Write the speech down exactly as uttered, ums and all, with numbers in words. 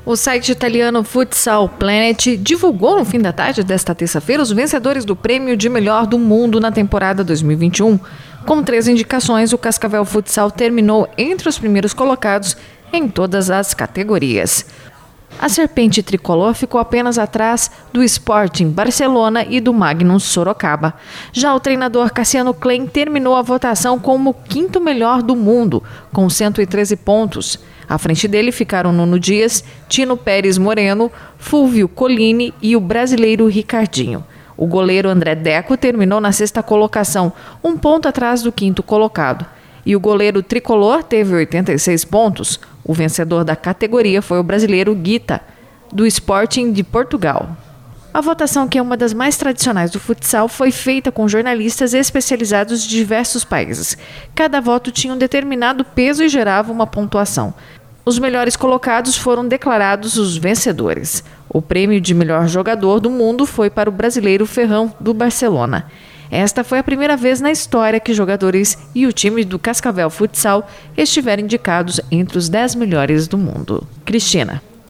O site italiano Futsal Planet divulgou no fim da tarde desta terça-feira os vencedores do prêmio de melhor do mundo na temporada dois mil e vinte e um. Com três indicações, o Cascavel Futsal terminou entre os primeiros colocados em todas as categorias. A Serpente Tricolor ficou apenas atrás do Sporting Barcelona e do Magnum Sorocaba. Já o treinador Cassiano Klein terminou a votação como o quinto melhor do mundo, com cento e treze pontos. À frente dele ficaram Nuno Dias, Tino Pérez Moreno, Fulvio Collini e o brasileiro Ricardinho. O goleiro André Deco terminou na sexta colocação, um ponto atrás do quinto colocado. E o goleiro tricolor teve oitenta e seis pontos. O vencedor da categoria foi o brasileiro Guita, do Sporting de Portugal. A votação, que é uma das mais tradicionais do futsal, foi feita com jornalistas especializados de diversos países. Cada voto tinha um determinado peso e gerava uma pontuação. Os melhores colocados foram declarados os vencedores. O prêmio de melhor jogador do mundo foi para o brasileiro Ferrão, do Barcelona. Esta foi a primeira vez na história que jogadores e o time do Cascavel Futsal estiveram indicados entre os dez melhores do mundo. Cristina.